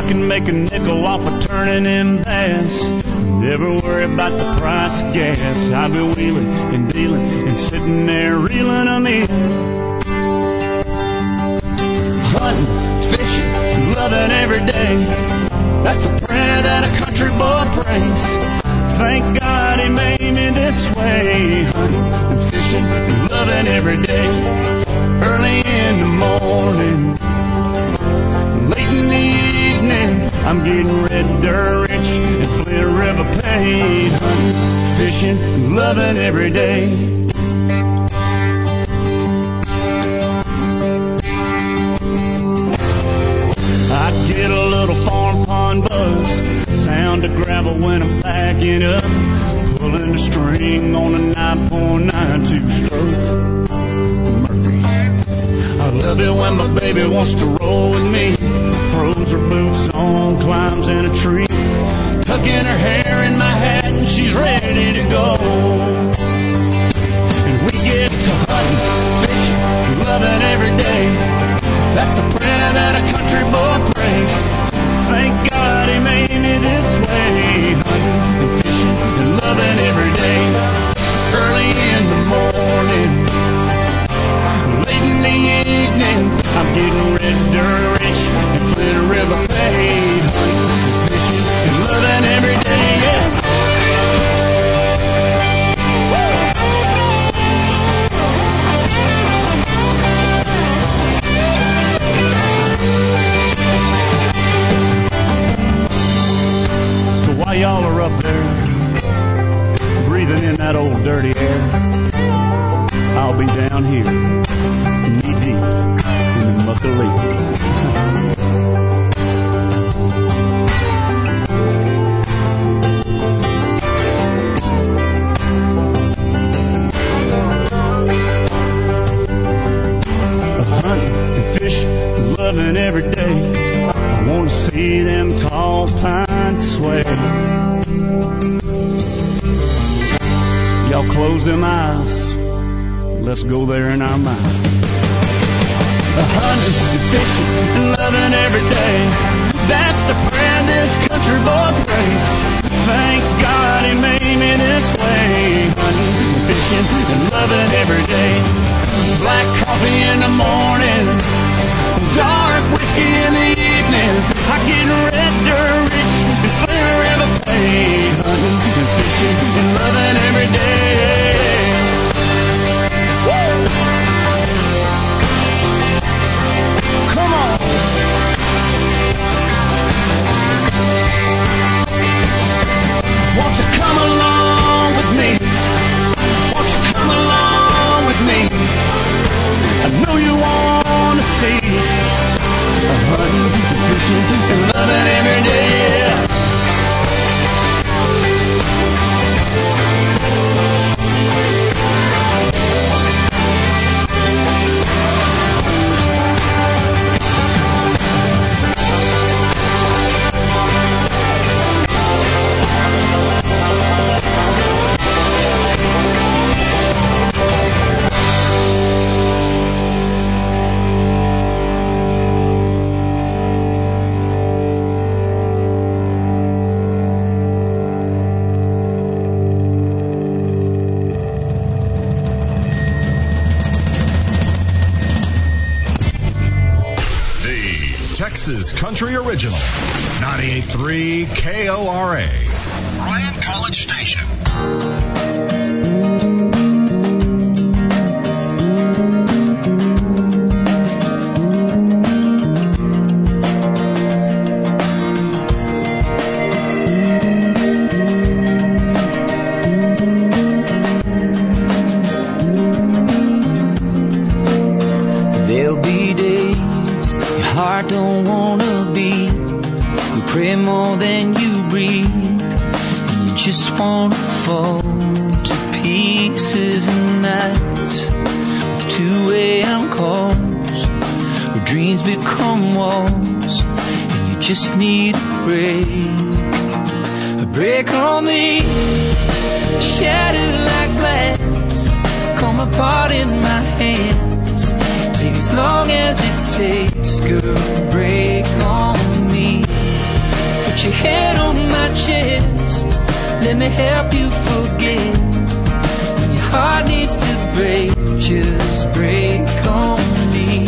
can make a nickel off of turning in bass. Never worry about the price of gas. I've been wheeling and dealing and sitting there reeling them in. Hunting, fishing, loving every day. That's the prayer that a country boy prays. Thank God he made me this way. Hunting and fishing and loving every day. Early in the morning, late in the evening, I'm getting red dirt rich and Flint River paid. Hunting, fishing, and loving every day. I get a little farm pond buzz, sound of gravel when I'm backing up, pulling the string on a 9.92 stroke. Murphy. I love it when my baby wants to roll with me, throws her boots on, climbs in a tree, tucking her hair in my hat and she's ready to go. And we get to hunting, fishing, loving every day. That's the prayer that a country boy prays. Thank God he made me this way. Hunting and fishing and loving every day. Early in the morning, late in the evening, I'm getting red dirt rich and Flint River paid. Hunting and fishing and loving every day. Yeah. While y'all are up there breathing in that old dirty air, I'll be down here knee deep in the muck of lake. Hunting and fishing, loving every day. I want to see them tall pines sway. Y'all close them eyes. Let's go there in our mind. Hunting and fishing and loving every day. That's the prayer this country boy prays. Thank God he made me this way. Hunting and fishing and loving every day. Black coffee in the morning, dark whiskey in the evening. I get red dirt rich and Flint River paid. Hunting and fishing and loving every day. Woo! Come on. Won't you come along with me? Won't you come along with me? I know you want to see hunting and fishing and loving every day. Texas Country Original, 98.3 KORA, Bryan College Station. There'll be days your heart don't wanna beat. You pray more than you breathe, and you just wanna fall to pieces. And nights with 2 a.m. calls, where dreams become walls, and you just need a break on me. Shattered like glass, come apart in my hands. Take as long as it takes, girl, break on me. my chest. Let me help you forget. When your heart needs to break, just break on me.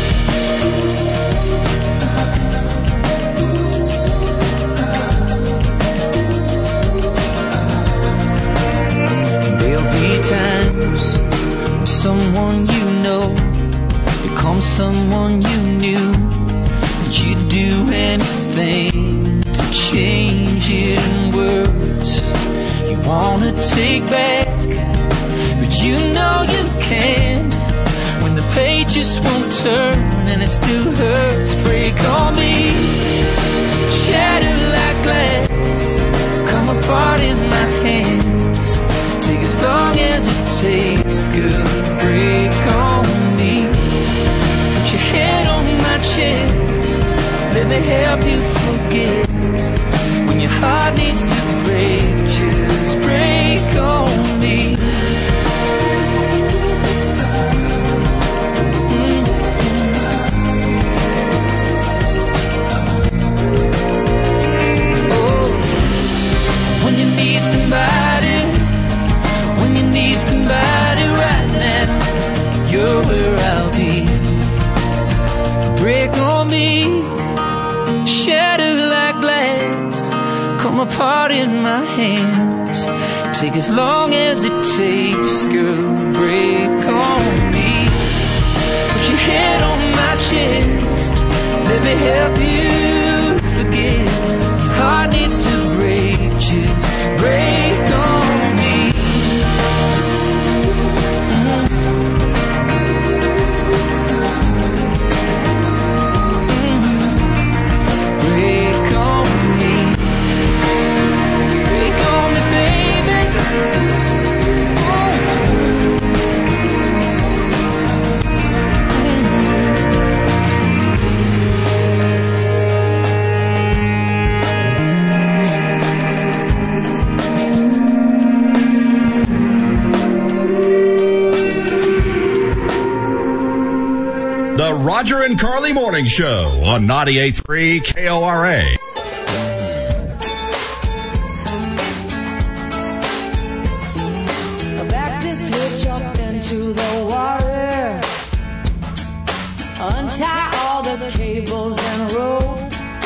There'll be times when someone you know becomes someone you knew. You'd do anything to change it in words you wanna take back, but you know you can't when the pages won't turn and it still hurts. Break on me, shatter like glass, come apart in my hands. Take as long as it takes, girl. Break on me, put your head on my chest. Let me help you forget. When your heart needs to break, just break on me. Oh, when you need somebody, when you need somebody right now, you're where I'll be. Break on me, shatter like glass, come apart in my hands. Take as long as it takes, girl. Break on me, put your head on my chest. Let me help you forget. Your heart needs to break, just break on me. Break on me, baby. The Roger and Carly Morning Show on 98.3 KORA. Back this hitch up into the water. Untie all the cables and rope.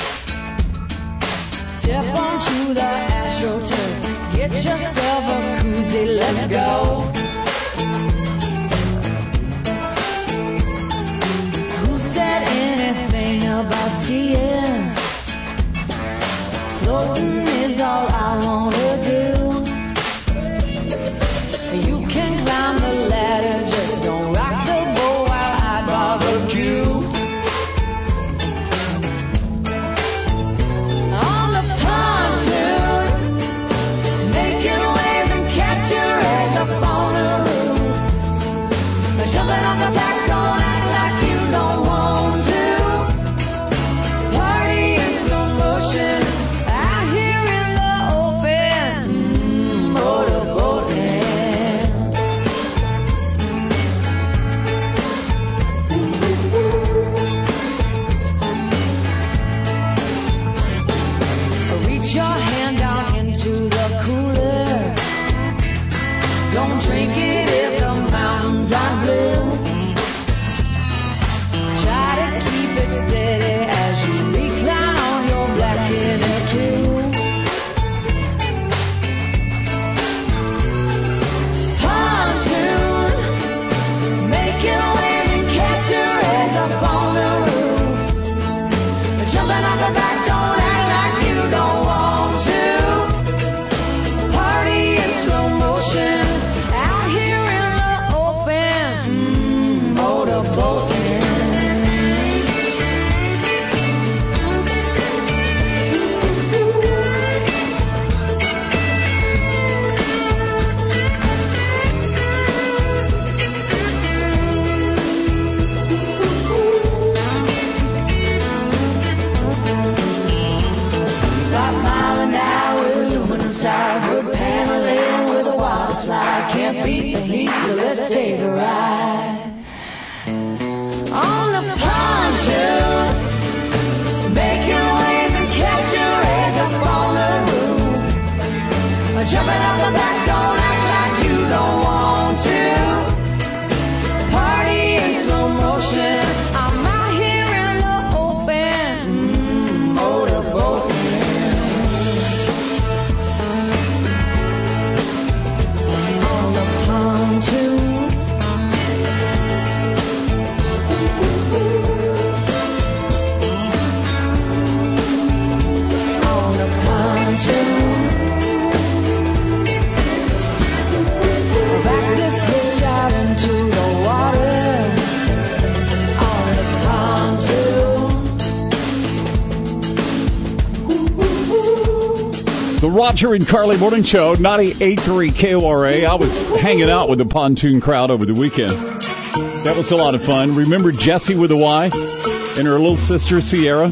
Step onto the AstroTurf. Get yourself a koozie, let's go. Who said anything about skiing? Floating is all I wanna do. You can climb the ladder, just don't rock the boat while I barbecue. On the pontoon, making waves and catching rays up on the roof. Jumping off the back, don't act like you don't want to. Party in slow motion, out here in the open. The Roger and Carly Morning Show, 98.3 KORA. I was hanging out with the pontoon crowd over the weekend. That was a lot of fun. Remember Jessie with a Y and her little sister Sierra?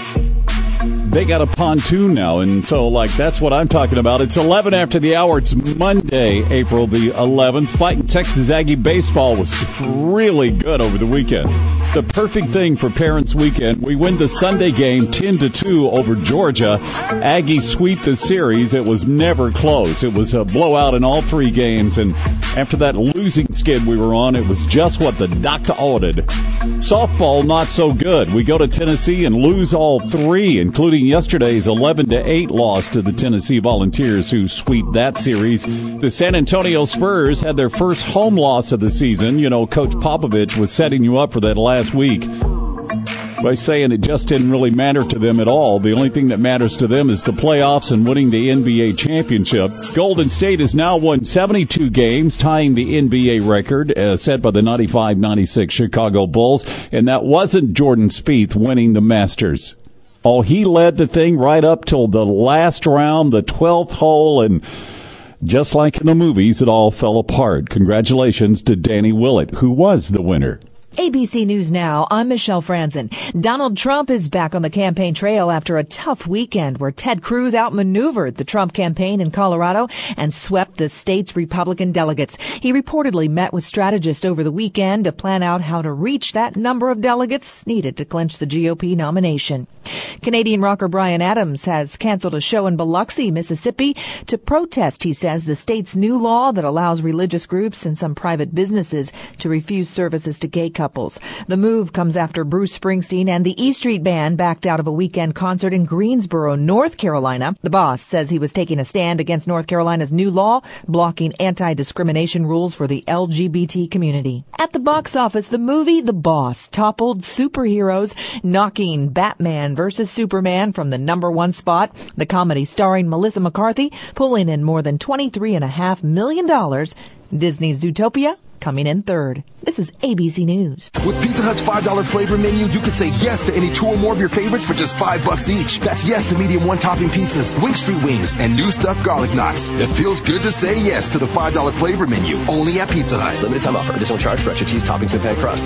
They got a pontoon now, and so, that's what I'm talking about. It's 11 after the hour. It's Monday, April the 11th. Fighting Texas Aggie baseball was really good over the weekend. The perfect thing for Parents' Weekend. We win the Sunday game 10-2 over Georgia. Aggies sweep the series. It was never close. It was a blowout in all three games, and after that losing skid we were on, it was just what the doctor ordered. Softball, not so good. We go to Tennessee and lose all three, including yesterday's 11-8 loss to the Tennessee Volunteers, who sweep that series. The San Antonio Spurs had their first home loss of the season. You know, Coach Popovich was setting you up for that last week by saying it just didn't really matter to them at all. The only thing that matters to them is the playoffs and winning the NBA championship. Golden State has now won 72 games, tying the NBA record set by the 95-96 Chicago Bulls, and that wasn't Jordan Spieth winning the Masters. Oh, he led the thing right up till the last round, the 12th hole, and just like in the movies, it all fell apart. Congratulations to Danny Willett, who was the winner. ABC News Now, I'm Michelle Franzen. Donald Trump is back on the campaign trail after a tough weekend where Ted Cruz outmaneuvered the Trump campaign in Colorado and swept the state's Republican delegates. He reportedly met with strategists over the weekend to plan out how to reach that number of delegates needed to clinch the GOP nomination. Canadian rocker Bryan Adams has canceled a show in Biloxi, Mississippi, to protest, he says, the state's new law that allows religious groups and some private businesses to refuse services to gay couples. The move comes after Bruce Springsteen and the E Street Band backed out of a weekend concert in Greensboro, North Carolina. The boss says he was taking a stand against North Carolina's new law blocking anti-discrimination rules for the LGBT community. At the box office, the movie The Boss toppled superheroes, knocking Batman vs. Superman from the #1 spot. The comedy starring Melissa McCarthy pulling in more than $23.5 million. Disney's Zootopia coming in third. This is ABC News. With Pizza Hut's $5 flavor menu, you can say yes to any two or more of your favorites for just $5 each. That's yes to medium one-topping pizzas, Wing Street wings, and new stuffed garlic knots. It feels good to say yes to the $5 flavor menu, only at Pizza Hut. Limited time offer. Additional charge for extra cheese, toppings, and pan crust.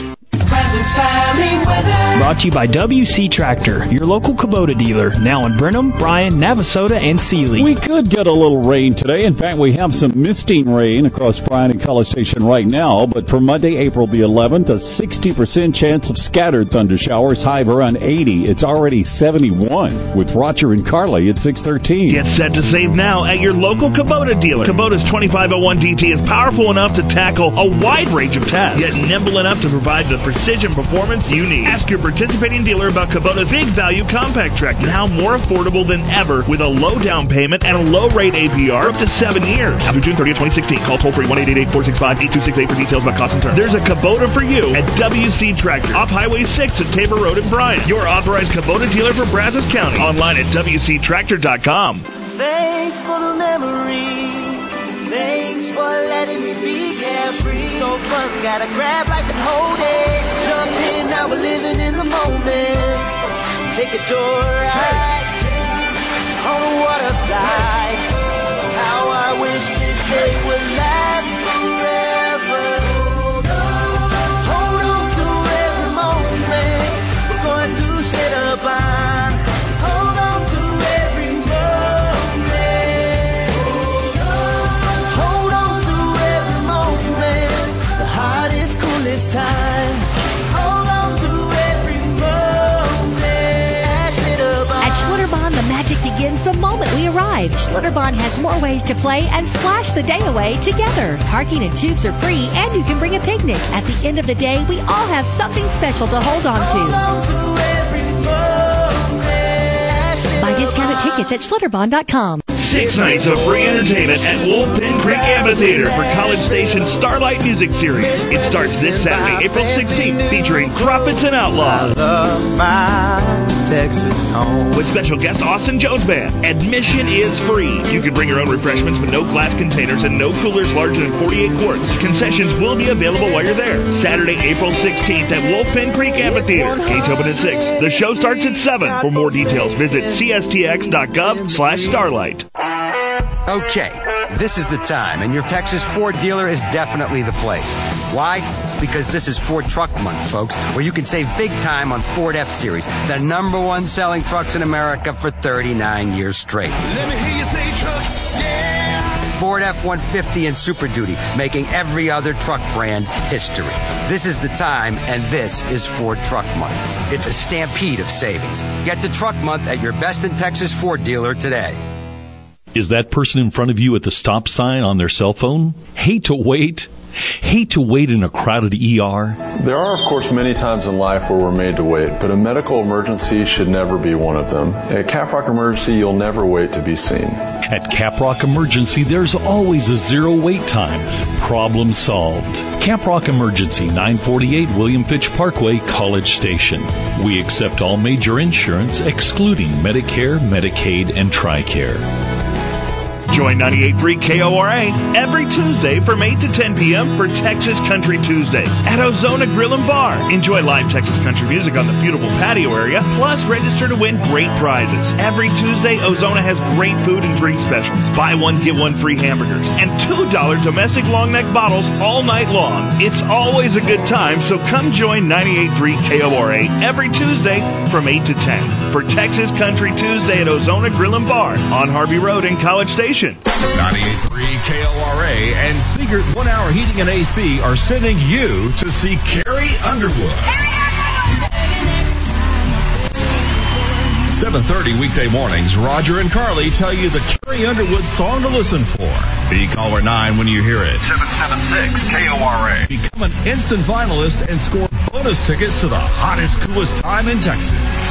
Brought to you by WC Tractor, your local Kubota dealer, now in Brenham, Bryan, Navasota, and Sealy. We could get a little rain today. In fact, we have some misting rain across Bryan and College Station right now, but for Monday, April the 11th, a 60% chance of scattered thunder showers, high of around 80. It's already 71 with Roger and Carly at 6:13. Get set to save now at your local Kubota dealer. Kubota's 2501 DT is powerful enough to tackle a wide range of tasks, yet nimble enough to provide the precision performance you need. Ask your participating dealer about Kubota's big value compact tractor, now more affordable than ever with a low down payment and a low rate APR up to 7 years. After June 30th, 2016, call toll free 1-888-465-8268 for details about cost and terms. There's a Kubota for you at WC Tractor off Highway 6 at Tabor Road in Bryan. Your authorized Kubota dealer for Brazos County. Online at WCTractor.com. Thanks for the memories. Thanks for letting me be carefree. So fun, gotta grab life and hold it. Jump in, now we're living in the moment. Take a joyride on the water side. How I wish this day would last forever. Hold on to every moment. We're going to set a bond. Hold on to every moment. Hold on to every moment. The hardest, coolest time. Hold on to every moment. At Schlitterbahn, the magic begins the moment we arrive. Schlitterbahn has more ways to play and splash the day away together. Parking and tubes are free, and you can bring a picnic. At the end of the day, we all have something special to hold on to. Buy discounted tickets at Schlitterbahn.com. 6 nights of free entertainment at Wolfpin Creek Amphitheater for College Station's Starlight Music Series. It starts this Saturday, April 16th, featuring Prophets and Outlaws. Texas home. With special guest Austin Jones Band. Admission is free. You can bring your own refreshments with no glass containers and no coolers larger than 48 quarts. Concessions will be available while you're there. Saturday, April 16th at Wolfpin Creek Amphitheater. Gates open at 6. The show starts at 7. For more details, visit cstx.gov/starlight. Okay, this is the time, and your Texas Ford dealer is definitely the place. Why? Because this is Ford Truck Month, folks, where you can save big time on Ford F-Series, the #1 selling trucks in America for 39 years straight. Let me hear you say truck, yeah! Ford F-150 and Super Duty, making every other truck brand history. This is the time, and this is Ford Truck Month. It's a stampede of savings. Get to Truck Month at your best in Texas Ford dealer today. Is that person in front of you at the stop sign on their cell phone? Hate to wait? Hate to wait in a crowded ER? There are, of course, many times in life where we're made to wait, but a medical emergency should never be one of them. At Caprock Emergency, you'll never wait to be seen. At Caprock Emergency, there's always a zero wait time. Problem solved. Caprock Emergency, 948 William Fitch Parkway, College Station. We accept all major insurance, excluding Medicare, Medicaid, and TRICARE. Join 98.3 KORA every Tuesday from 8 to 10 p.m. for Texas Country Tuesdays at Ozona Grill and Bar. Enjoy live Texas country music on the beautiful patio area, plus register to win great prizes. Every Tuesday, Ozona has great food and drink specials. Buy one, get one free hamburgers, and $2 domestic long neck bottles all night long. It's always a good time, so come join 98.3 KORA every Tuesday from 8 to 10 for Texas Country Tuesday at Ozona Grill and Bar on Harvey Road in College Station. 98.3 KORA and Seegert 1 Hour Heating and AC are sending you to see Carrie Underwood. 7:30 weekday mornings, Roger and Carly tell you the Carrie Underwood song to listen for. Be caller 9 when you hear it. 776 KORA. Become an instant finalist and score bonus tickets to the hottest, coolest time in Texas.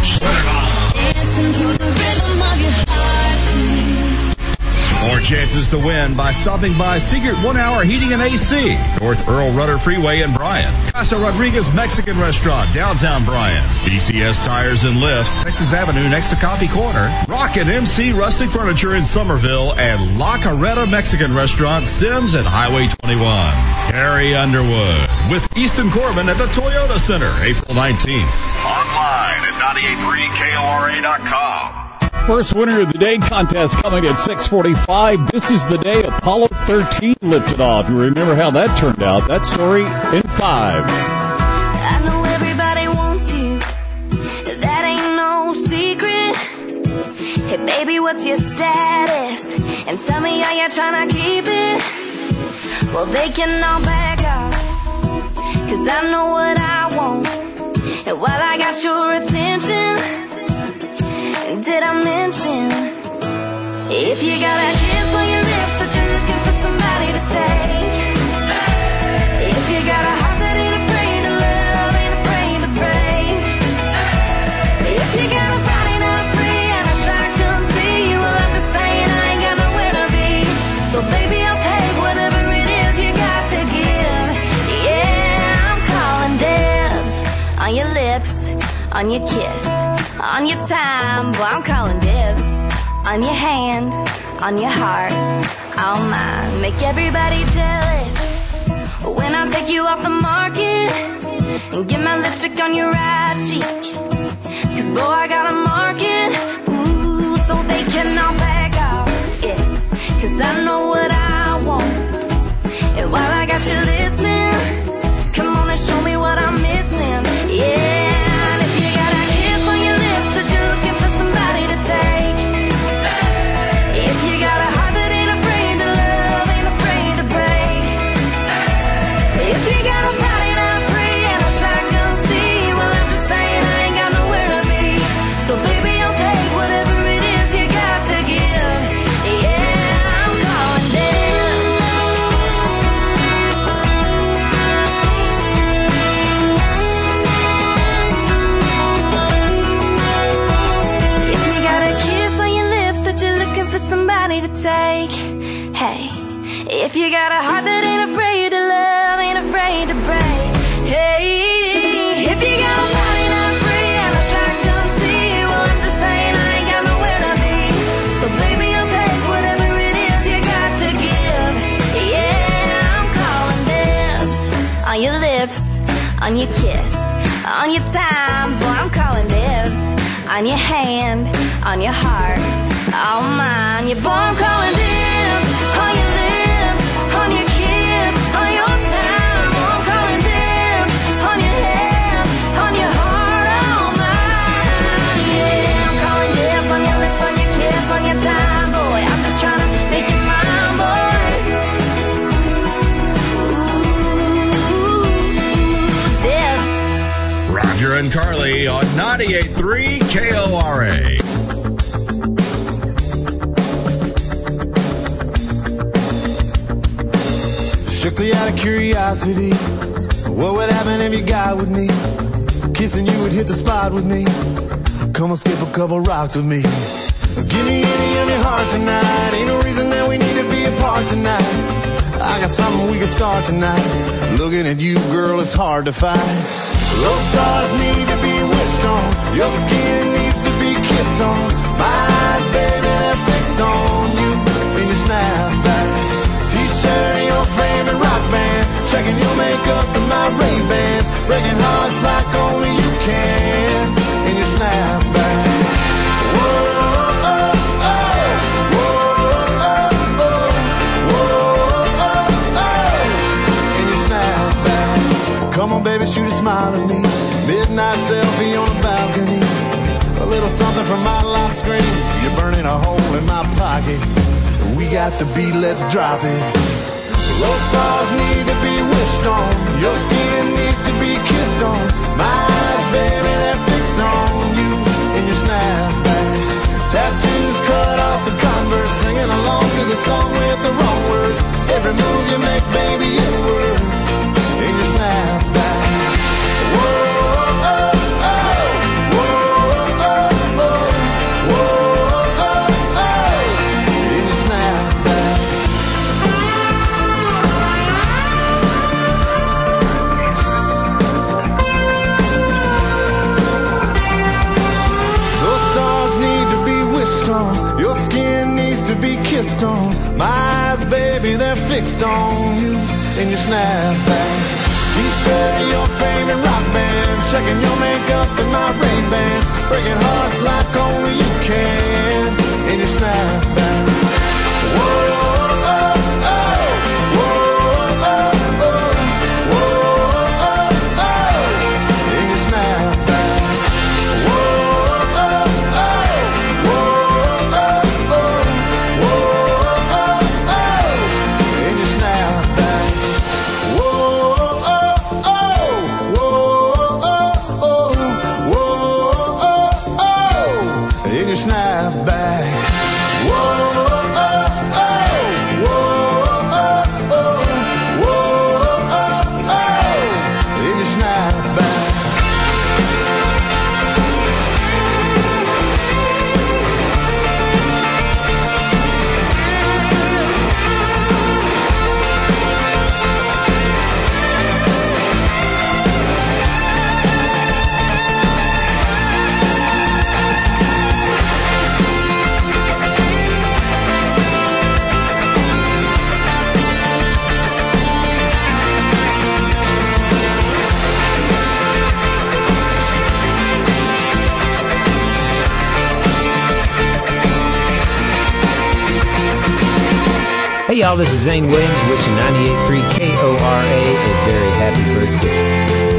Listen to the rhythm of your heartbeat. More chances to win by stopping by Seegert 1 Hour Heating and AC, North Earl Rudder Freeway in Bryan. Casa Rodriguez Mexican Restaurant, downtown Bryan. BCS Tires and Lifts, Texas Avenue next to Coffee Corner. Rock and MC Rustic Furniture in Somerville, and La Carreta Mexican Restaurant, Sims at Highway 21. Carrie Underwood with Easton Corbin at the Toyota Center, April 19th. Online at 983KORA.com. First winner of the day contest coming at 6:45. This is the day Apollo 13 lifted off. You remember how that turned out. That story in 5. I know everybody wants you. That ain't no secret. Hey, baby, what's your status? And tell me how you're trying to keep it. Well, they can all back off, 'cause I know what I want. And while I got your attention, did I mention, if you got a kiss on your lips that you're looking for somebody to take, if you got a heart that ain't afraid to love, ain't afraid to break, if you got a Friday night free and a shotgun see you, well, I'm just saying I ain't got nowhere to be. So baby, I'll take whatever it is you got to give. Yeah, I'm calling dibs on your lips, on your kiss, on your time, boy, I'm calling dibs. On your hand, on your heart, all mine. Make everybody jealous when I take you off the market and get my lipstick on your right cheek. 'Cause boy, I got a market, ooh, so they can all back off, yeah. 'Cause I know what I want. And while I got you listening, come on and show me what I'm missing, yeah. Take. Hey, if you got a heart that ain't afraid to love, ain't afraid to break. Hey, if you got a body not free and a shotgun see, well, I'm just saying I ain't got nowhere to be. So baby, I'll take whatever it is you got to give. Yeah, I'm calling dibs on your lips, on your kiss, on your time, boy, I'm calling dibs on your hand, on your heart. Oh mine, your boy, I'm calling dibs. 98.3 KORA. Strictly out of curiosity, what would happen if you got with me? Kissing you would hit the spot with me. Come on, skip a couple rocks with me. Give me any of your heart tonight. Ain't no reason that we need to be apart tonight. I got something we can start tonight. Looking at you, girl, it's hard to fight. Those stars need to be wished on. Your skin needs to be kissed on. My eyes, baby, they're fixed on you in your snapback. T-shirt and your favorite rock band. Checking your makeup and my Ray-Bans. Breaking hearts like only you can in your snapback. Whoa. Come on, baby, shoot a smile at me. Midnight selfie on the balcony. A little something from my lock screen. You're burning a hole in my pocket. We got the beat, let's drop it. Those stars need to be wished on. Your skin needs to be kissed on. My eyes, baby, they're fixed on you in your snapback. Tattoos cut off some Converse. Singing along to the song with the wrong words. Every move you make, baby, it works in your snapback. Whoa, oh, oh, whoa, oh, oh, whoa, oh, oh, in your snapback. Those stars need to be wished on. Your skin needs to be kissed on. My eyes, baby, they're fixed on you in your snapback. T-shirt, your favorite rock band. Checking your makeup and my Ray-Bans. Breaking hearts like only you can in your snapback. Whoa, oh, oh, whoa, oh, oh, whoa, oh, oh, in your snapback. Whoa, oh, oh, whoa, oh, oh, whoa, oh, oh, in your snapback. In your snapback. Whoa, oh, oh, whoa, oh, oh, whoa, oh, oh, in your snapback. Hey y'all, this is Zane Williams wishing 98.3 KORA a very happy birthday.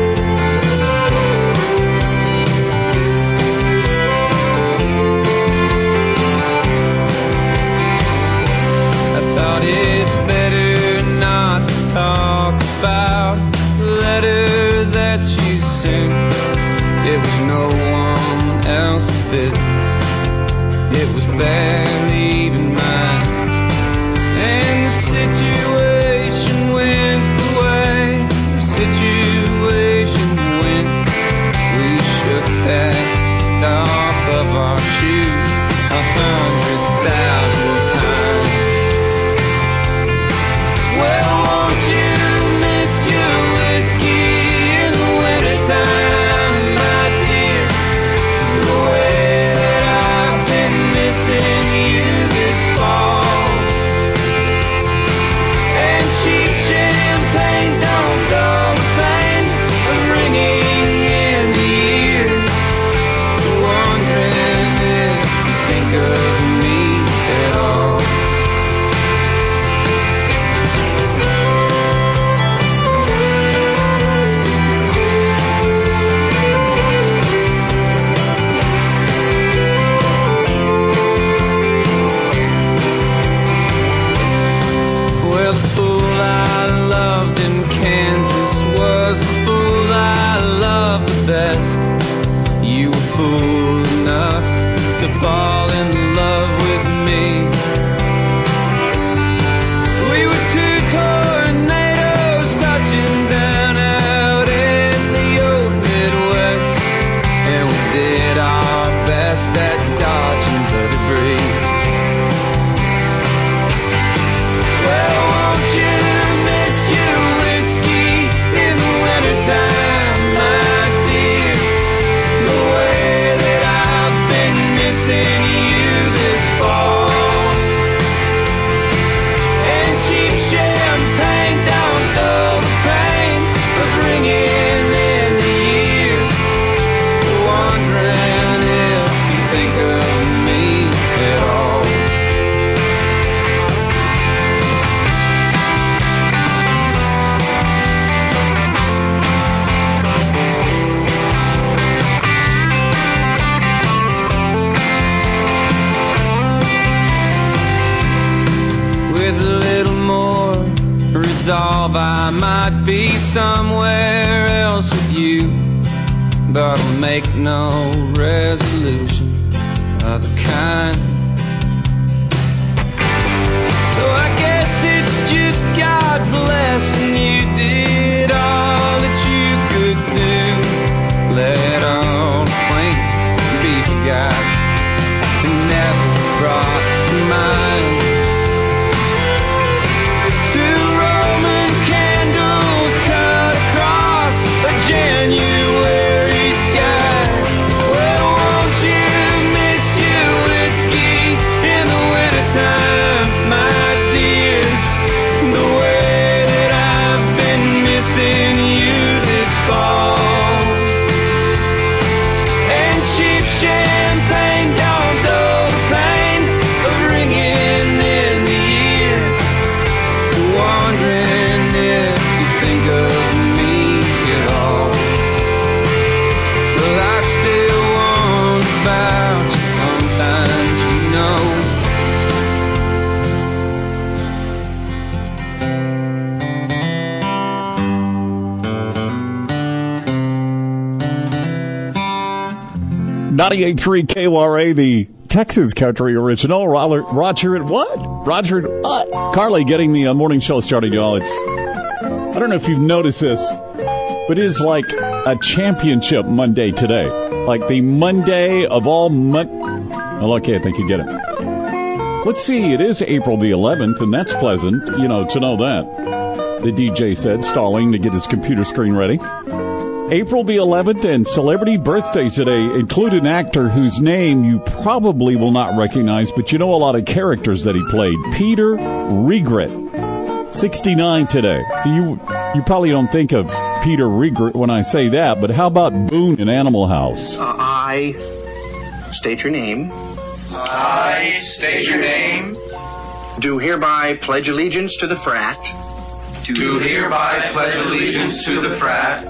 I thought it better not to talk about the letter that you sent. It was no one else's business. It was barely even mine. And the situation went the way the situation went. We shook that off of our shoes 100,000 times. Well, won't you miss your whiskey in the wintertime, my dear? The way that I've been missing you this fall. Champagne don't dull the pain of ringing in the ear. Wondering if you think of me. to fall in love with me. We were two tornadoes touching down out in the old Midwest, and we did our best at dodging the debris. Well, won't you miss your whiskey in the wintertime, my dear? The way that I've been missing you this fall. And cheap champagne don't dull the pain of bringing in the year. Wondering if you think of me at all. With a little more resolve, I might be somewhere else with you, but I'll make no resolution of the kind. So I guess it's just God blessing you did all that you could do. Let all acquaintance be forgot and never brought to mind. Two Roman candles cut across a January sky. Well, won't you miss your whiskey in the wintertime, my dear? The way that I've been missing you this fall. And cheap champagne don't dull the pain of bringing in the year. Wondering if you think of me at all. Well, I still wonder about you sometimes, you know. .98.3 KORA, the Texas Country Original. Roger at what? Carly getting the morning show started, y'all. I don't know if you've noticed this, but it is like a championship Monday today. Like the Monday of all Well, okay, I think you get it. Let's see, it is April the 11th, and that's pleasant, to know that. The DJ said, stalling to get his computer screen ready. April the 11th, and celebrity birthdays today include an actor whose name you probably will not recognize, but you know a lot of characters that he played. Peter Riegert, 69 today. So you probably don't think of Peter Riegert when I say that, but how about Boone in Animal House? I state your name. I state your name. Do hereby pledge allegiance to the frat. Do hereby pledge allegiance to the frat.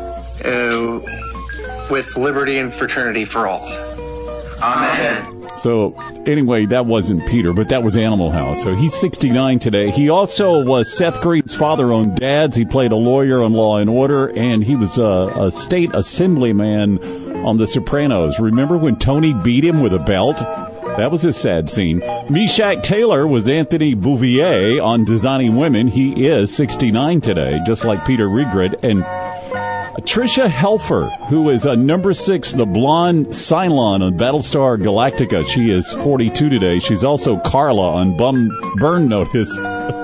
With liberty and fraternity for all. Amen. So, anyway, that wasn't Peter, but that was Animal House. So he's 69 today. He also was Seth Green's father-owned dads. He played a lawyer on Law and Order, and he was a state assemblyman on The Sopranos. Remember when Tony beat him with a belt? That was a sad scene. Meshack Taylor was Anthony Bouvier on Designing Women. He is 69 today, just like Peter Riegert. And Tricia Helfer, who is number 6, the blonde Cylon on Battlestar Galactica. She is 42 today. She's also Carla on Burn Notice.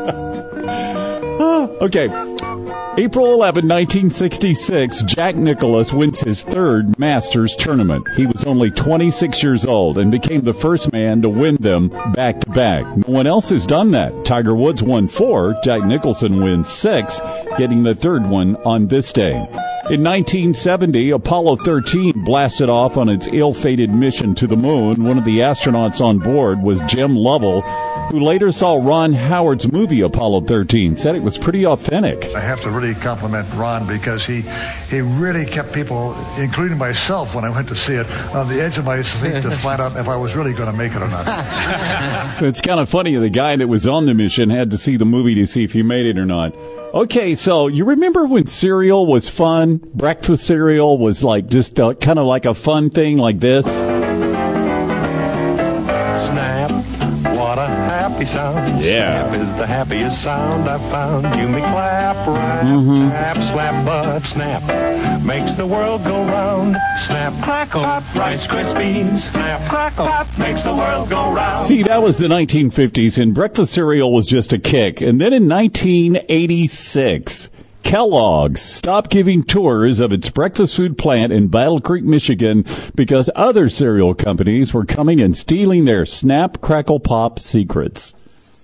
Okay. April 11, 1966, Jack Nicklaus wins his third Masters tournament. He was only 26 years old and became the first man to win them back-to-back. No one else has done that. Tiger Woods won 4. Jack Nicholson wins 6, getting the third one on this day. In 1970, Apollo 13 blasted off on its ill-fated mission to the moon. One of the astronauts on board was Jim Lovell, who later saw Ron Howard's movie Apollo 13, said it was pretty authentic. I have to really compliment Ron because he really kept people, including myself when I went to see it, on the edge of my seat to find out if I was really going to make it or not. It's kind of funny. The guy that was on the mission had to see the movie to see if he made it or not. Okay, so you remember when cereal was fun? Breakfast cereal was like just kind of like a fun thing like this? happy sound. Yeah. Snap is the happiest sound I've found. You may clap, rap, tap, slap, but snap makes the world go round. Snap, crackle, pop, Rice Krispies. Snap, crackle, pop, makes the world go round. See, that was the 1950s, and breakfast cereal was just a kick. And then in 1986, Kellogg's stopped giving tours of its breakfast food plant in Battle Creek, Michigan, because other cereal companies were coming and stealing their Snap, Crackle, Pop secrets.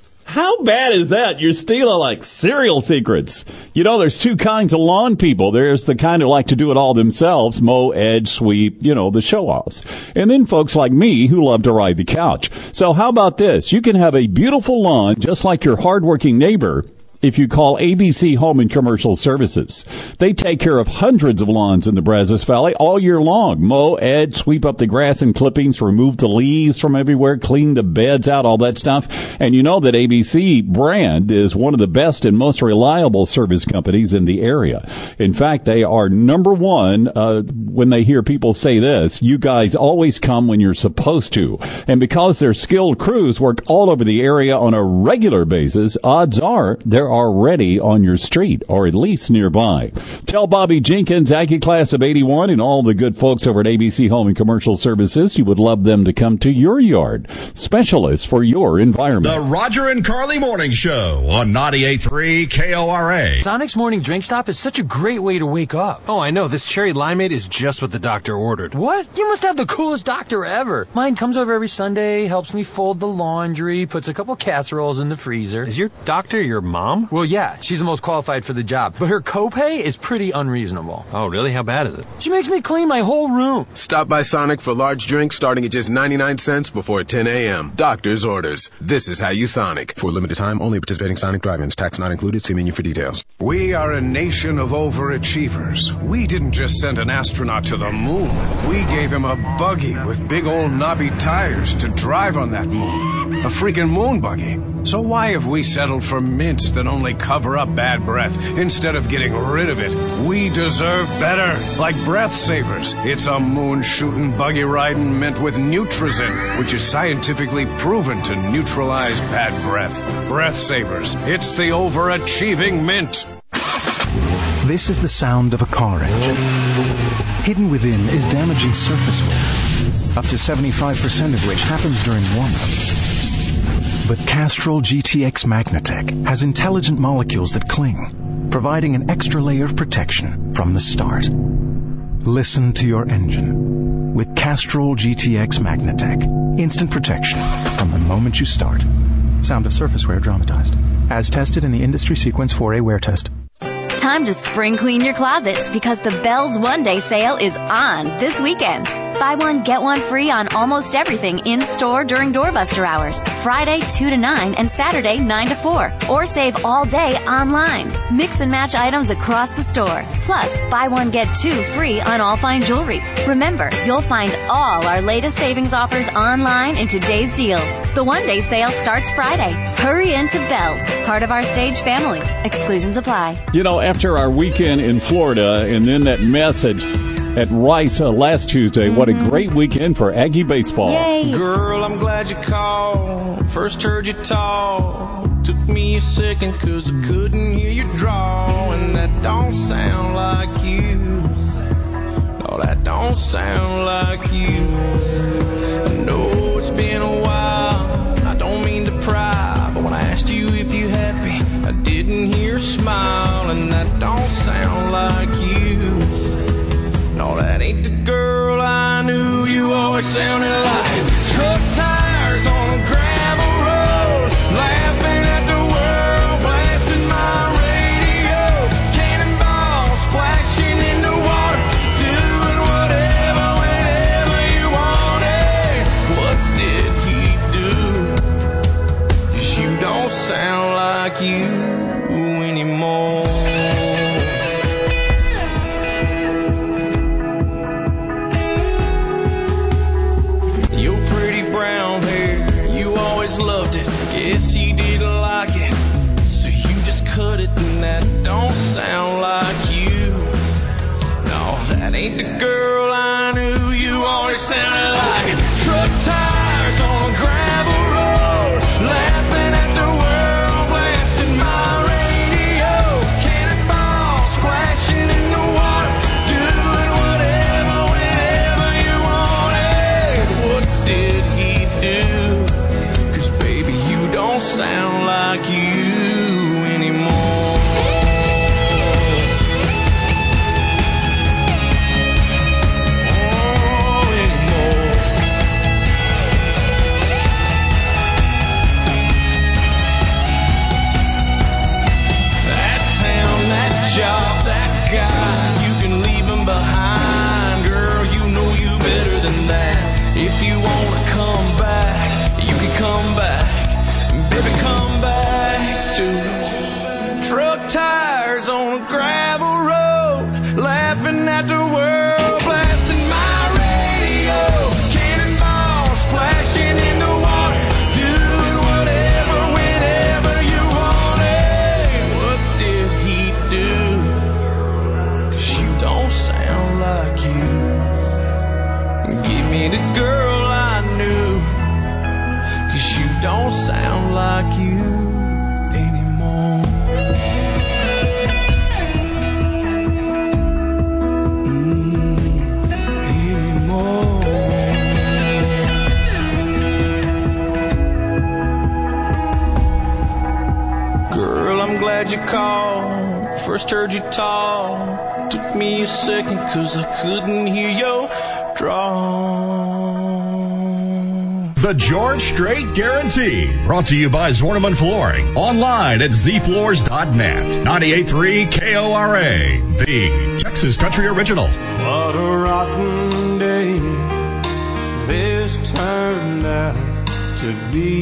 How bad is that? You're stealing, like, cereal secrets. You know, there's two kinds of lawn people. There's the kind who like to do it all themselves, mow, edge, sweep, you know, the show-offs. And then folks like me who love to ride the couch. So how about this? You can have a beautiful lawn just like your hardworking neighbor if you call ABC Home and Commercial Services. They take care of hundreds of lawns in the Brazos Valley all year long. Mow, edge, sweep up the grass and clippings, remove the leaves from everywhere, clean the beds out, all that stuff. And you know that ABC brand is one of the best and most reliable service companies in the area. In fact, they are number one when they hear people say this: you guys always come when you're supposed to. And because their skilled crews work all over the area on a regular basis, odds are they're already on your street, or at least nearby. Tell Bobby Jenkins, Aggie Class of 81, and all the good folks over at ABC Home and Commercial Services you would love them to come to your yard. Specialists for your environment. The Roger and Carly Morning Show on 98.3 KORA. Sonic's morning drink stop is such a great way to wake up. Oh, I know. This cherry limeade is just what the doctor ordered. What? You must have the coolest doctor ever. Mine comes over every Sunday, helps me fold the laundry, puts a couple casseroles in the freezer. Is your doctor your mom? Well, yeah, she's the most qualified for the job, but her copay is pretty unreasonable. Oh, really? How bad is it? She makes me clean my whole room. Stop by Sonic for large drinks starting at just 99 cents before 10 a.m. Doctor's orders. This is how you Sonic. For a limited time, only participating Sonic drive-ins. Tax not included. See menu for details. We are a nation of overachievers. We didn't just send an astronaut to the moon. We gave him a buggy with big old knobby tires to drive on that moon. A freaking moon buggy. So why have we settled for mints that only cover up bad breath instead of getting rid of it? We deserve better, like Breath Savers. It's a moon-shooting, buggy-riding mint with Nutrizin, which is scientifically proven to neutralize bad breath. Breath Savers. It's the overachieving mint. This is the sound of a car engine. Hidden within is damaging surface wear, up to 75% of which happens during warm-up. But Castrol GTX Magnatec has intelligent molecules that cling, providing an extra layer of protection from the start. Listen to your engine. With Castrol GTX Magnatec, instant protection from the moment you start. Sound of surface wear dramatized. As tested in the Industry Sequence 4A wear test. Time to spring clean your closets because the Bealls One Day Sale is on this weekend. Buy one, get one free on almost everything in-store during doorbuster hours. Friday 2 to 9 and Saturday 9 to 4. Or save all day online. Mix and match items across the store. Plus, buy one, get two free on all fine jewelry. Remember, you'll find all our latest savings offers online in today's deals. The One Day Sale starts Friday. Hurry into Bealls, part of our Stage family. Exclusions apply. You know, after our weekend in Florida and then that message at Rice last Tuesday, what a great weekend for Aggie baseball. Yay. Girl, I'm glad you called. First heard you talk. Took me a second cause I couldn't hear you draw. And that don't sound like you. No, that don't sound like you. I know it's been a while. I don't mean to pry, but when I asked you if you happy, I didn't hear a smile. And that don't sound like you. No, that ain't the girl I knew. You always sounded like truck tires on a gravel road, laughing at the world, blasting my radio, cannonballs splashing in the water, doing whatever, whenever you wanted. What did he do? 'Cause you don't sound like you anymore. Loved it, guess he didn't like it, so you just cut it, and that don't sound like you. No, that ain't the girl I knew. You always sounded like truck tires on a gravel road, laughing wanna come back, you can come back. Baby, come back to truck tires on a gravel road, laughing at the world, blasting my radio, cannonballs splashing in the water, doing whatever, whenever you want it. What did he do? 'Cause you don't sound like you. Give me the girl I knew, 'cause you don't sound like you anymore. Girl, I'm glad you called. First heard you talk. Took me a second 'cause I couldn't hear your draw. The George Strait Guarantee, brought to you by Zorneman Flooring. Online at zfloors.net. 98.3 KORA, the Texas Country Original. What a rotten day this turned out to be.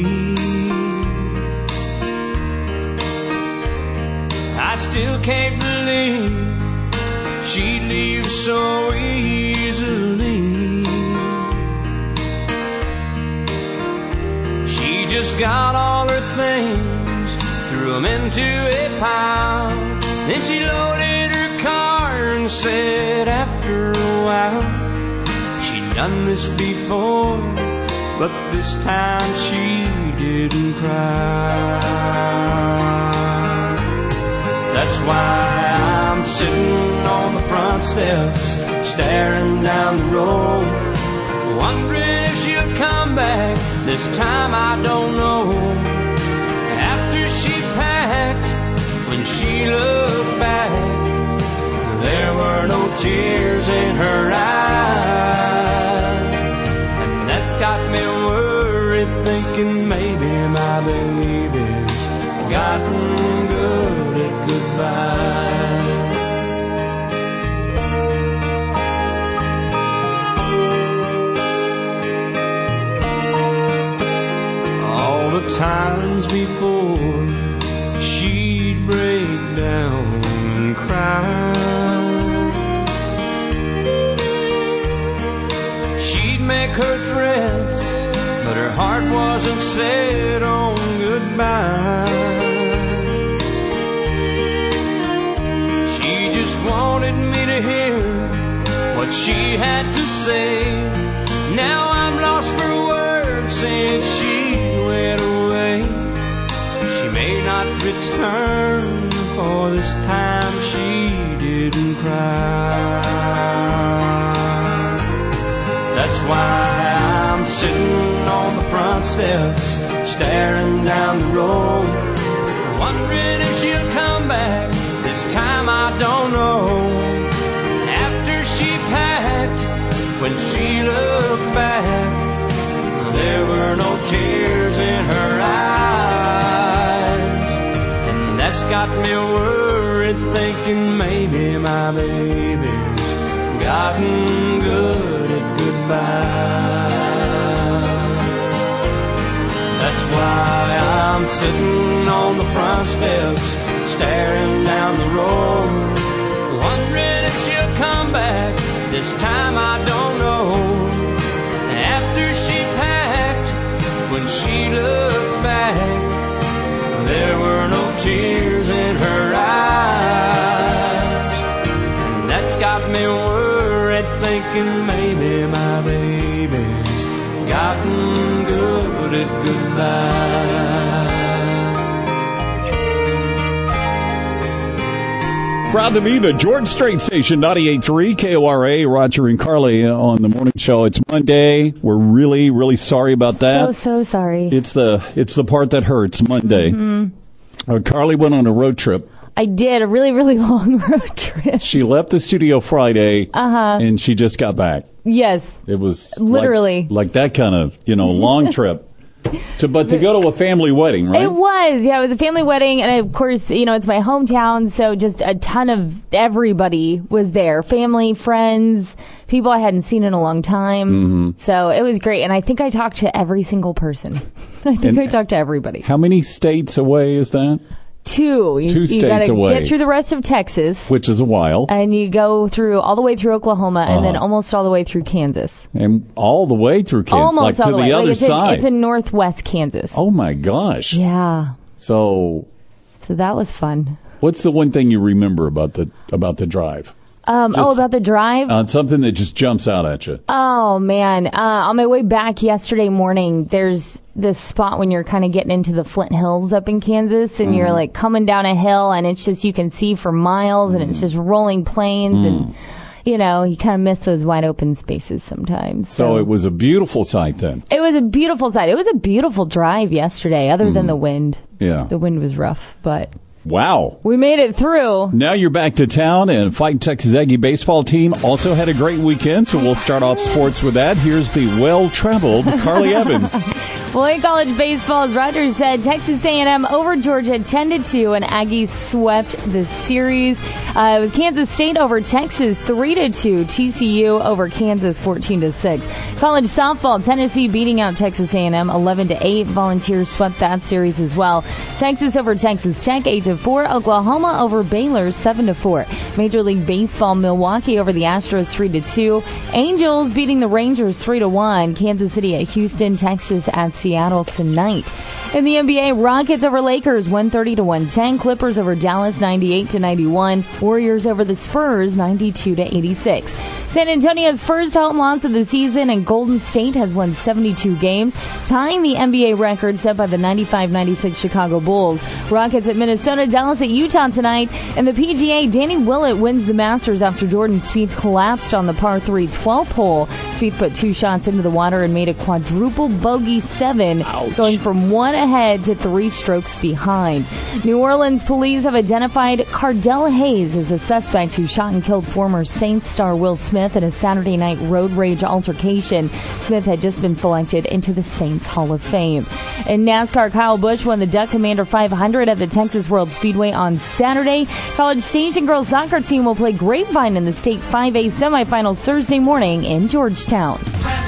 I still can't believe she'd leave so easily. She just got all her things, threw them into a pile. Then she loaded her car and said after a while, she'd done this before, but this time she didn't cry. That's why I'm sitting on the front steps, staring down the road, wondering if she'll come back. This time I don't know. After she packed, when she looked back, there were no tears in her eyes. And that's got me worried, thinking maybe my baby's gotten good at goodbye. All the times before she'd break down and cry, she'd make her threats, but her heart wasn't set on goodbye. She just wanted me to hear what she had to say. Now I'm lost for words since she went away. She may not return, for this time she didn't cry. That's why I'm sitting on the front steps, staring down the road, wondering if she'll come back. This time I don't know. After she packed, when she looked back, there were no tears in her eyes. And that's got me worried, thinking maybe my baby's gotten good at goodbye. That's why I'm sitting on the front steps, staring down the road, wondering if she'll come back. This time I don't know. After she packed, when she looked back, there were no tears in her eyes. And that's got me worried, thinking maybe my baby's gotten good at goodbye. Proud to be the George Strait Station, 98.3 KORA. Roger and Carly on the morning show. It's Monday. We're really, really sorry about that. So sorry. It's the part that hurts. Monday. Mm-hmm. Carly went on a road trip. I did a really, really long road trip. She left the studio Friday, and she just got back. Yes. It was literally like that kind of long trip. But to go to a family wedding, right? It was. Yeah, it was a family wedding. And, of course, it's my hometown, so just a ton of everybody was there. Family, friends, people I hadn't seen in a long time. Mm-hmm. So it was great. And I think I talked to every single person. I talked to everybody. How many states away is that? 2. Two states you gotta away. Get through the rest of Texas. Which is a while. And you go through all the way through Oklahoma and then almost all the way through Kansas. And all the way through Kansas, almost like all to the the way. other side. It's in northwest Kansas. Oh, my gosh. Yeah. So that was fun. What's the one thing you remember about the drive? About the drive? Something that just jumps out at you. Oh, man. On my way back yesterday morning, there's this spot when you're kind of getting into the Flint Hills up in Kansas, and you're like coming down a hill, and it's just, you can see for miles, and it's just rolling plains, and, you kind of miss those wide open spaces sometimes. So it was a beautiful sight then. It was a beautiful sight. It was a beautiful drive yesterday, other than the wind. Yeah. The wind was rough, but... Wow. We made it through. Now you're back to town, and Fighting Texas Aggie baseball team also had a great weekend, so we'll start off sports with that. Here's the well-traveled Carly Evans. Well, in college baseball, as Rogers said, Texas A&M over Georgia 10-2, and Aggies swept the series. It was Kansas State over Texas 3-2, TCU over Kansas 14-6. College softball, Tennessee beating out Texas A&M 11-8. Volunteers swept that series as well. Texas over Texas Tech 8-4. Oklahoma over Baylor 7-4. Major League Baseball, Milwaukee over the Astros 3-2. Angels beating the Rangers 3-1. Kansas City at Houston, Texas at Seattle tonight. In the NBA, Rockets over Lakers 130-110. Clippers over Dallas 98-91. Warriors over the Spurs 92-86. San Antonio's first home loss of the season, and Golden State has won 72 games, tying the NBA record set by the 95-96 Chicago Bulls. Rockets at Minnesota, Dallas at Utah tonight. And the PGA, Danny Willett wins the Masters after Jordan Spieth collapsed on the par 3 12th hole. Spieth put 2 shots into the water and made a quadruple bogey 7, going from 1 ahead to 3 strokes behind. New Orleans police have identified Cardell Hayes as a suspect who shot and killed former Saints star Will Smith in a Saturday night road rage altercation. Smith had just been selected into the Saints Hall of Fame. In NASCAR, Kyle Busch won the Duck Commander 500 at the Texas World Speedway on Saturday. College Station girls soccer team will play Grapevine in the state 5A semifinals Thursday morning in Georgetown.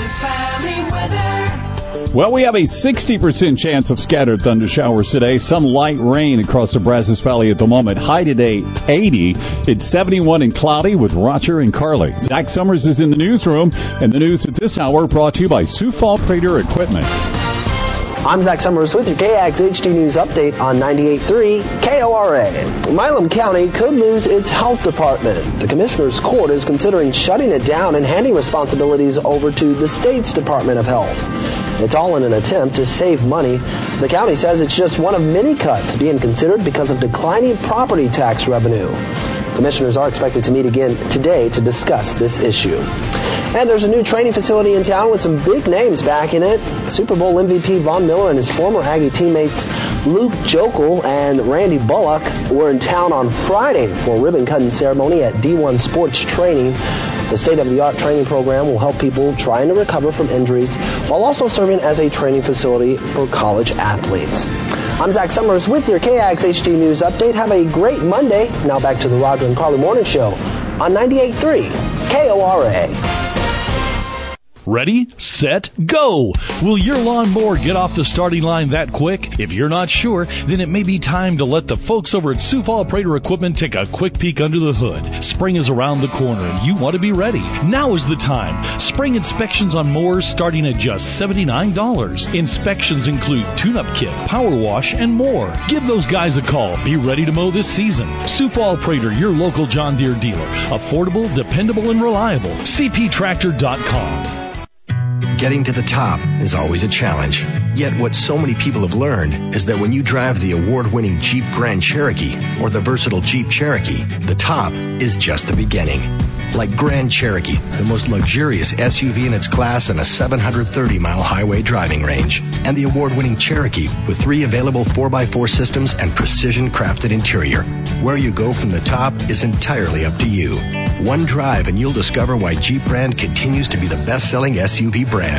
Well, we have a 60% chance of scattered thunder showers today. Some light rain across the Brazos Valley at the moment. High today, 80. It's 71 and cloudy with Roger and Carly. Zach Summers is in the newsroom, and the news at this hour brought to you by Sioux Falls Prater Equipment. I'm Zach Summers with your KAX HD News update on 98.3 KORA. Milam County could lose its health department. The Commissioner's Court is considering shutting it down and handing responsibilities over to the state's Department of Health. It's all in an attempt to save money. The county says it's just one of many cuts being considered because of declining property tax revenue. Commissioners are expected to meet again today to discuss this issue. And there's a new training facility in town with some big names back in it. Super Bowl MVP Von Miller and his former Aggie teammates Luke Jokel and Randy Bullock were in town on Friday for a ribbon-cutting ceremony at D1 Sports Training. The state-of-the-art training program will help people trying to recover from injuries while also serving as a training facility for college athletes. I'm Zach Summers with your KAX HD News update. Have a great Monday. Now back to the Roger and Carly Morning Show on 98.3 KORA. Ready, set, go! Will your lawnmower get off the starting line that quick? If you're not sure, then it may be time to let the folks over at Sioux Falls Prater Equipment take a quick peek under the hood. Spring is around the corner and you want to be ready. Now is the time. Spring inspections on mowers starting at just $79. Inspections include tune-up kit, power wash, and more. Give those guys a call. Be ready to mow this season. Sioux Falls Prater, your local John Deere dealer. Affordable, dependable, and reliable. CPTractor.com. Getting to the top is always a challenge. Yet what so many people have learned is that when you drive the award-winning Jeep Grand Cherokee or the versatile Jeep Cherokee, the top is just the beginning. Like Grand Cherokee, the most luxurious SUV in its class and a 730-mile highway driving range. And the award-winning Cherokee with 3 available 4x4 systems and precision-crafted interior. Where you go from the top is entirely up to you. One drive and you'll discover why Jeep brand continues to be the best-selling SUV brand.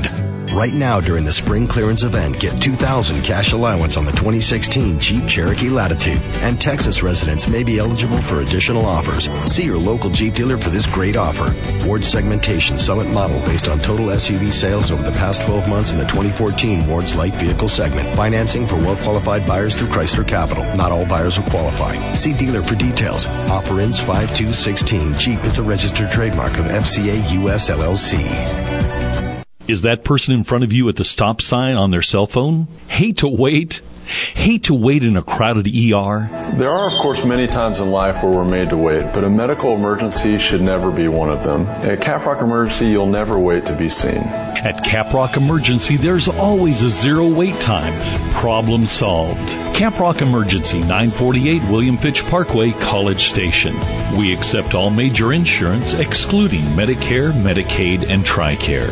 Right now during the spring clearance event, get $2,000 cash allowance on the 2016 Jeep Cherokee Latitude. And Texas residents may be eligible for additional offers. See your local Jeep dealer for this great offer. Ward segmentation Summit model based on total SUV sales over the past 12 months in the 2014 Ward's light vehicle segment. Financing for well-qualified buyers through Chrysler Capital. Not all buyers will qualify. See dealer for details. Offer ends 5/2/16. Jeep is a registered trademark of FCA US LLC. Is that person in front of you at the stop sign on their cell phone? Hate to wait? Hate to wait in a crowded ER? There are, of course, many times in life where we're made to wait, but a medical emergency should never be one of them. At Caprock Emergency, you'll never wait to be seen. At Caprock Emergency, there's always a zero wait time. Problem solved. Caprock Emergency, 948 William Fitch Parkway, College Station. We accept all major insurance, excluding Medicare, Medicaid, and TRICARE.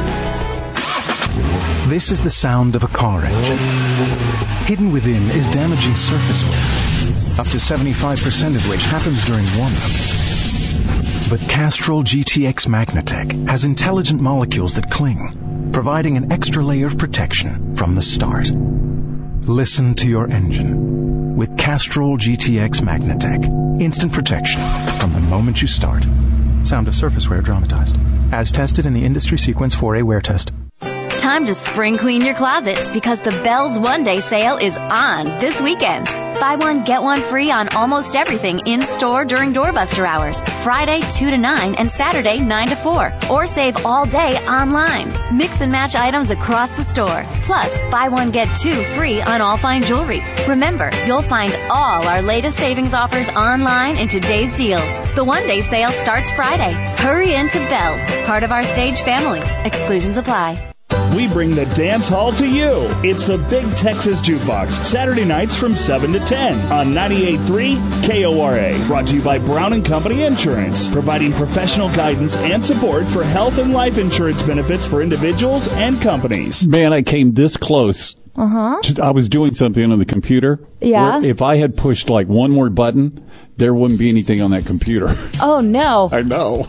This is the sound of a car engine. Hidden within is damaging surface wear, up to 75% of which happens during warm-up. But Castrol GTX Magnatec has intelligent molecules that cling, providing an extra layer of protection from the start. Listen to your engine with Castrol GTX Magnatec. Instant protection from the moment you start. Sound of surface wear dramatized. As tested in the Industry Sequence 4A wear test. Time to spring clean your closets because the Bells One Day sale is on this weekend. Buy one, get one free on almost everything in-store during doorbuster hours. Friday 2 to 9 and Saturday 9 to 4. Or save all day online. Mix and match items across the store. Plus, buy one, get two free on all fine jewelry. Remember, you'll find all our latest savings offers online in today's deals. The One Day sale starts Friday. Hurry into Bells, part of our Stage family. Exclusions apply. We bring the dance hall to you. It's the Big Texas Jukebox, Saturday nights from 7 to 10 on 98.3 KORA. Brought to you by Brown & Company Insurance, providing professional guidance and support for health and life insurance benefits for individuals and companies. Man, I came this close. I was doing something on the computer. Yeah. If I had pushed like one more button, there wouldn't be anything on that computer. Oh, no. I know.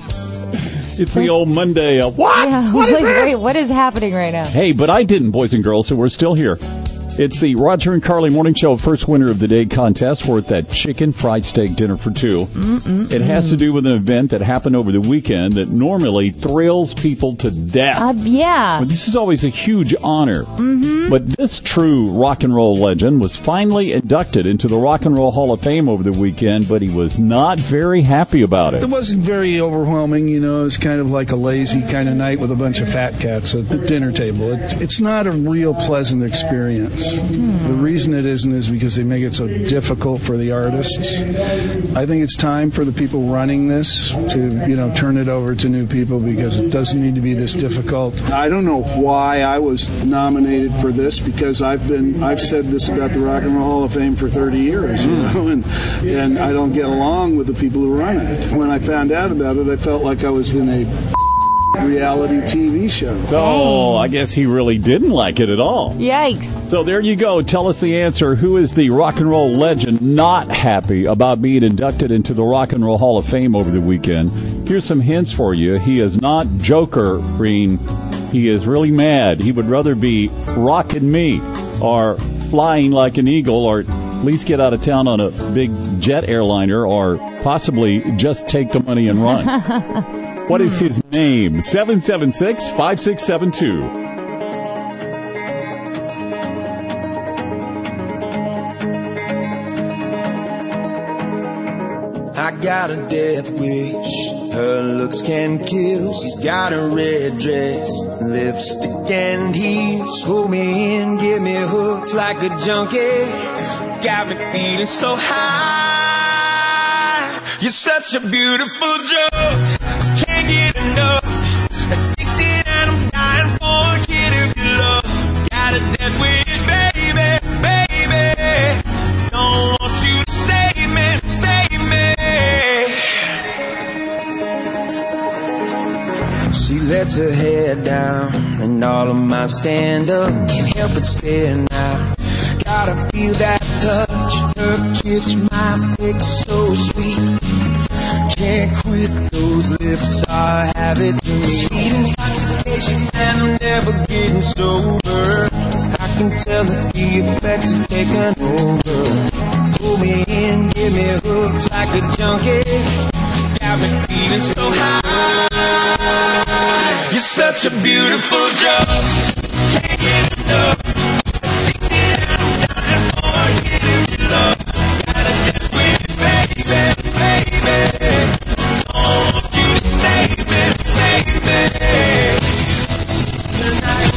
It's the old Monday of, what? Yeah, What is this? wait, what is happening right now? Hey, but I didn't, boys and girls, so we're still here. It's the Roger and Carly Morning Show First Winner of the Day contest worth that chicken fried steak dinner for two. It has to do with an event that happened over the weekend that normally thrills people to death. Yeah. But this is always a huge honor. But this true rock and roll legend was finally inducted into the Rock and Roll Hall of Fame over the weekend, but he was not very happy about it. It wasn't very overwhelming, you know. It was kind of like a lazy kind of night with a bunch of fat cats at the dinner table. It's not a real pleasant experience. The reason it isn't is because they make it so difficult for the artists. I think it's time for the people running this to, you know, turn it over to new people because it doesn't need to be this difficult. I don't know why I was nominated for this because I've said this about the Rock and Roll Hall of Fame for 30 years, you know, and I don't get along with the people who run it. When I found out about it, I felt like I was in a reality TV show. So I guess he really didn't like it at all. Yikes. So there you go. Tell us the answer. Who is the rock and roll legend not happy about being inducted into the Rock and Roll Hall of Fame over the weekend? Here's some hints for you. He is not Joker-ing. He is really mad. He would rather be rocking me or flying like an eagle or at least get out of town on a big jet airliner or possibly just take the money and run. What is his name? 776-5672. I got a death wish, her looks can kill. She's got a red dress, lipstick and heels. Pull me in, get me hooked like a junkie. Got me feeling so high. You're such a beautiful drug, can't get enough. Addicted and I'm dying for a kid of your love. Got a death wish, baby, baby. Don't want you to save me, save me. She lets her head down and all of my stand up. Can't help but stare now. Gotta feel that touch, her kiss, my fix so sweet. Can't quit, those lips are habit to me. Sweet intoxication and I'm never never getting sober. I can tell that the effects are taking over. Pull me in, give me hooks like a junkie. Got me feeling so high. You're such a beautiful drug. Can't get enough. Addicted, I'm dying for getting your love. Gotta dance with you, baby, baby. Don't want you to save me tonight.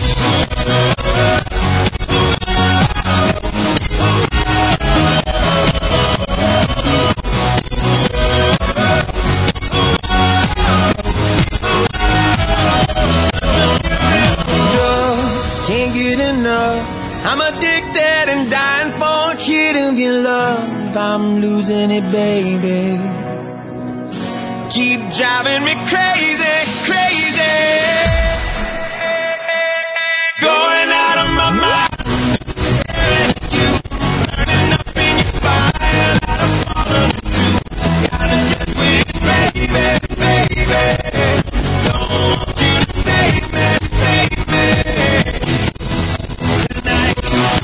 Can't get enough. I'm addicted and dying for a kid of your love. I'm losing it, baby. Keep driving me crazy, crazy. Going out of my mind. Staring at you, burning up in your fire. That I'm falling into. Gotta just with you, baby, baby. Don't want you to save me tonight.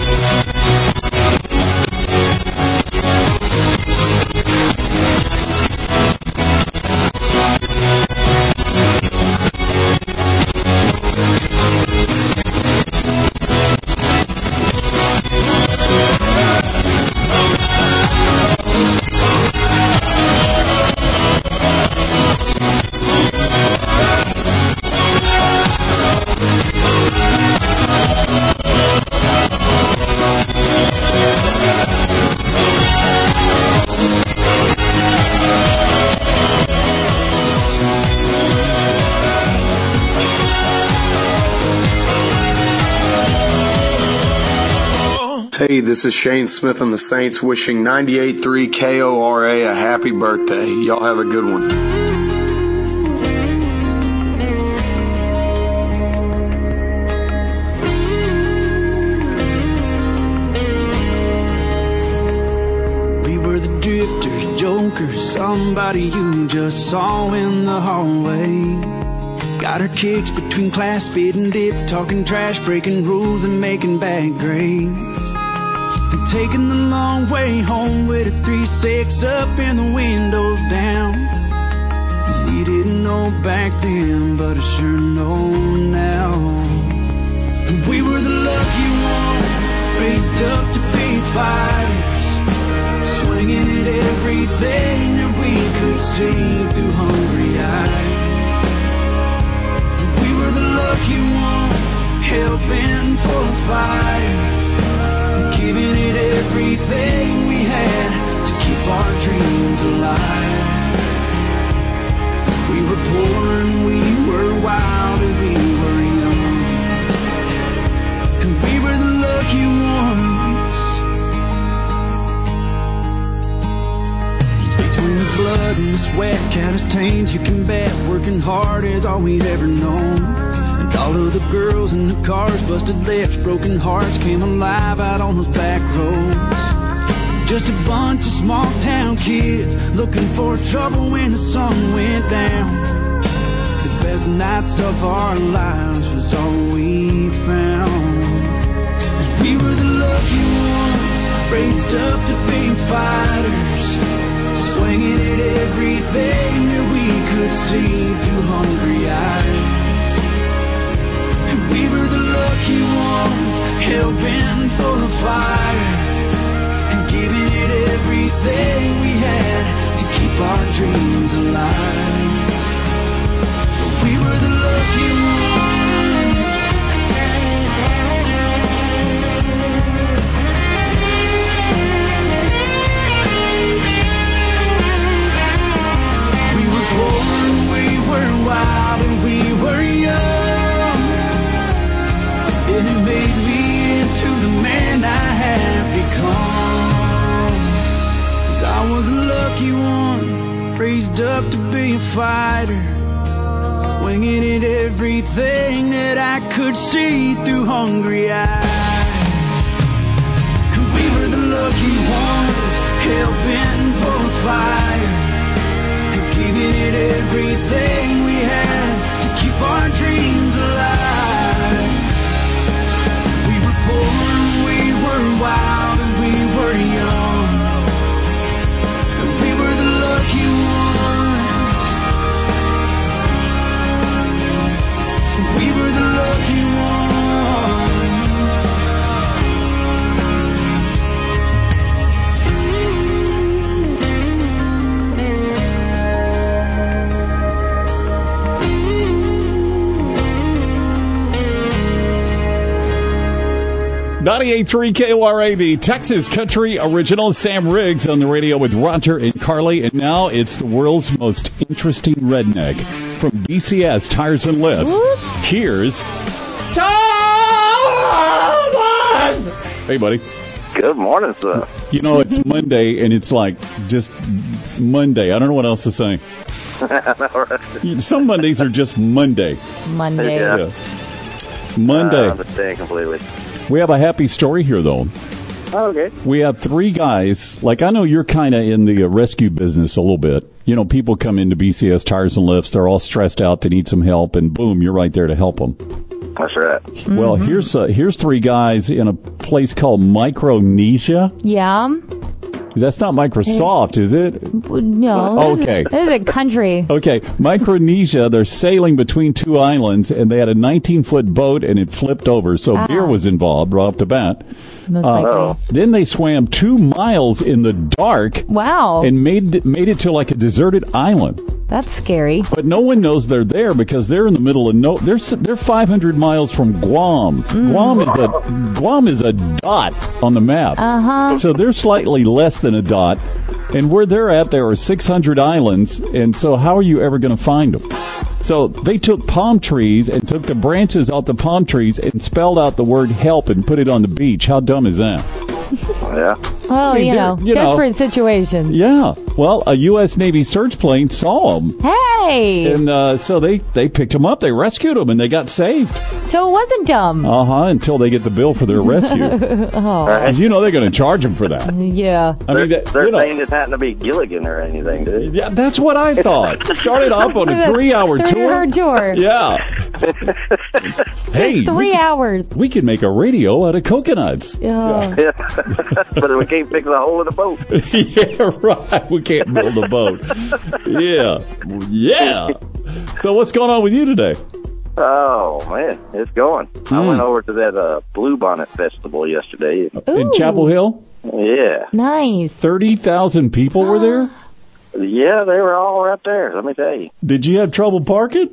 Hey, this is Shane Smith and the Saints wishing 98.3 KORA a happy birthday. Y'all have a good one. We were the drifters, jokers, somebody you just saw in the hallway. Got our kicks between class, fit and dip, talking trash, breaking rules and making bad grades. And taking the long way home with a 3-6 up and the windows down. We didn't know back then, but I sure know now. We were the lucky ones, raised up to be fighters, swinging at everything that we could see through hungry eyes. We were the lucky ones, hell-bent for a fire, giving it everything we had to keep our dreams alive. We were poor and we were wild and we were young, and we were the lucky ones. Between the blood and the sweat, countless stains you can bet, working hard is all we'd ever known. And all of the girls in the cars, busted lips, broken hearts, came alive out on those back roads. Just a bunch of small town kids looking for trouble when the sun went down. The best nights of our lives was all we found. We were the lucky ones, raised up to be fighters, swinging at everything that we could see through hungry eyes. We were the lucky ones, hell-bent for the fire, and giving it everything we had to keep our dreams alive. We were the lucky ones. We were born, we were wild, and we were young. And it made me into the man I have become. 'Cause I was a lucky one, raised up to be a fighter, swinging at everything that I could see through hungry eyes. We were the lucky ones, hell-bent for a fire, and giving it everything we had to keep our dreams alive. 98.3 KORA, the Texas Country Original. Sam Riggs on the radio with Roger and Carly. And now it's the world's most interesting redneck from BCS Tires and Lifts. Here's Thomas! Hey, buddy. Good morning, sir. You know, it's Monday, and it's like just Monday. I don't know what else to say. Some Mondays are just Monday. Monday. Yeah. Monday. I understand completely. We have a happy story here, though. Okay. We have three guys. Like, I know you're kind of in the rescue business a little bit. You know, people come into BCS Tires and Lifts. They're all stressed out. They need some help, and boom, you're right there to help them. That's right. Well, here's three guys in a place called Micronesia. Yeah. That's not Microsoft, is it? No. Okay. This is a country. Okay. Micronesia, they're sailing between two islands, and they had a 19-foot boat, and it flipped over. So beer was involved right off the bat. Most likely. Then they swam 2 miles in the dark. Wow. And made it to like a deserted island. That's scary. But no one knows they're there because they're in the middle of they're 500 miles from Guam. Guam is a dot on the map. So they're slightly less than a dot. And where they're at, there are 600 islands. And so how are you ever going to find them? So they took palm trees and took the branches off the palm trees and spelled out the word help and put it on the beach. How dumb is that? Yeah. Well, you know, desperate situation. Yeah. Well, a U.S. Navy search plane saw them. Hey! And so they picked them up, they rescued them, and they got saved. So it wasn't dumb. Until they get the bill for their rescue. Because you know they're going to charge them for that. Yeah. I mean, they're saying it happened to be Gilligan or anything, dude. Yeah, that's what I thought. Started off on a 3-hour tour. 3-hour tour. Yeah. Hey, 3 hours. We could make a radio out of coconuts. Yeah. But we can't fix a hole in the boat. Yeah, right. We can't build a boat. Yeah. Yeah. So what's going on with you today? Oh, man, it's going. I went over to that Bluebonnet Festival yesterday. In Chapel Hill? Yeah. Nice. 30,000 people were there? Yeah, they were all right there, let me tell you. Did you have trouble parking?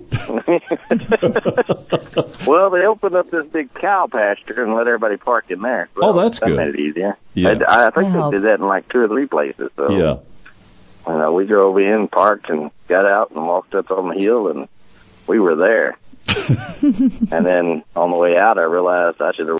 Well, they opened up this big cow pasture and let everybody park in there. So that's good. That made it easier. Yeah. I think they did that in like 2 or 3 places. So. Yeah. We drove in, parked, and got out and walked up on the hill, and we were there. And then on the way out, I realized I should have